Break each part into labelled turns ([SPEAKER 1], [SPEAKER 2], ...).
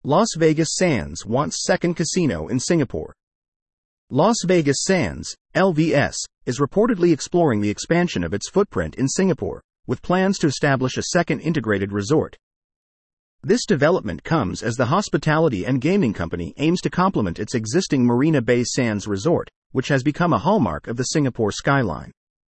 [SPEAKER 1] Las Vegas Sands wants second casino in Singapore. Las Vegas Sands, LVS, is reportedly exploring the expansion of its footprint in Singapore, with plans to establish a second integrated resort. This development comes as the hospitality and gaming company aims to complement its existing Marina Bay Sands resort, which has become a hallmark of the Singapore skyline.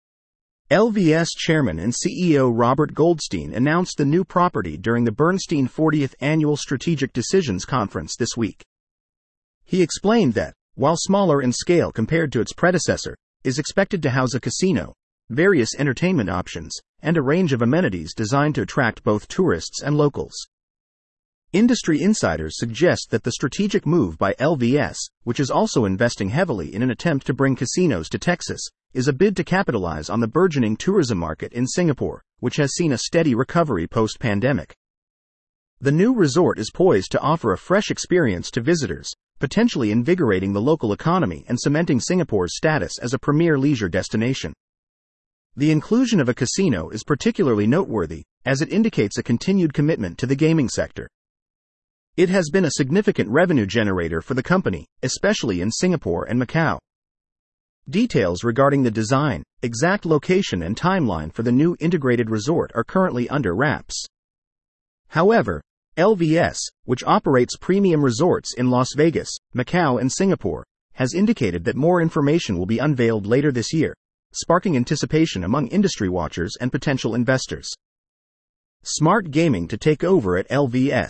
[SPEAKER 1] LVS chairman and CEO Robert Goldstein announced the new property during the Bernstein 40th Annual Strategic Decisions Conference this week. He explained that, while smaller in scale compared to its predecessor, is expected to house a casino, various entertainment options, and a range of amenities designed to attract both tourists and locals. Industry insiders suggest that the strategic move by LVS, which is also investing heavily in an attempt to bring casinos to Texas, is a bid to capitalize on the burgeoning tourism market in Singapore, which has seen a steady recovery post-pandemic. The new resort is poised to offer a fresh experience to visitors, potentially invigorating the local economy and cementing Singapore's status as a premier leisure destination. The inclusion of a casino is particularly noteworthy, as it indicates a continued commitment to the gaming sector. It has been a significant revenue generator for the company, especially in Singapore and Macau. Details regarding the design, exact location and timeline for the new integrated resort are currently under wraps. However, LVS, which operates premium resorts in Las Vegas, Macau and Singapore, has indicated that more information will be unveiled later this year, sparking anticipation among industry watchers and potential investors. Smart gaming to take over at LVS.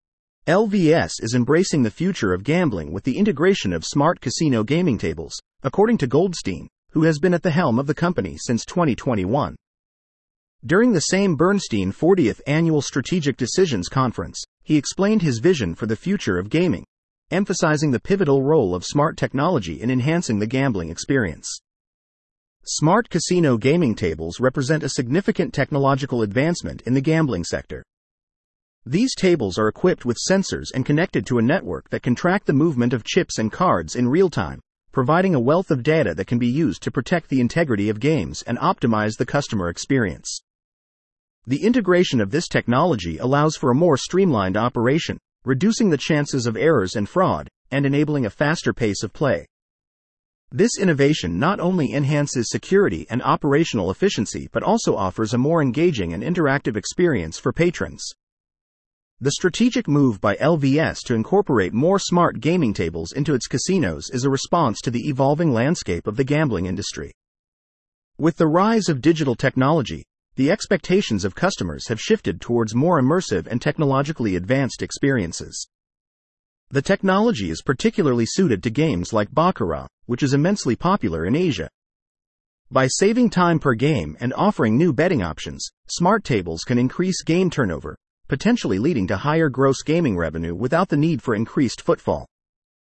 [SPEAKER 1] LVS is embracing the future of gambling with the integration of smart casino gaming tables, according to Goldstein, who has been at the helm of the company since 2021. During the same Bernstein 40th Annual Strategic Decisions Conference, he explained his vision for the future of gaming, emphasizing the pivotal role of smart technology in enhancing the gambling experience. Smart casino gaming tables represent a significant technological advancement in the gambling sector. These tables are equipped with sensors and connected to a network that can track the movement of chips and cards in real time, providing a wealth of data that can be used to protect the integrity of games and optimize the customer experience. The integration of this technology allows for a more streamlined operation, reducing the chances of errors and fraud, and enabling a faster pace of play. This innovation not only enhances security and operational efficiency but also offers a more engaging and interactive experience for patrons. The strategic move by LVS to incorporate more smart gaming tables into its casinos is a response to the evolving landscape of the gambling industry. With the rise of digital technology, the expectations of customers have shifted towards more immersive and technologically advanced experiences. The technology is particularly suited to games like Baccarat, which is immensely popular in Asia. By saving time per game and offering new betting options, smart tables can increase game turnover, potentially leading to higher gross gaming revenue without the need for increased footfall.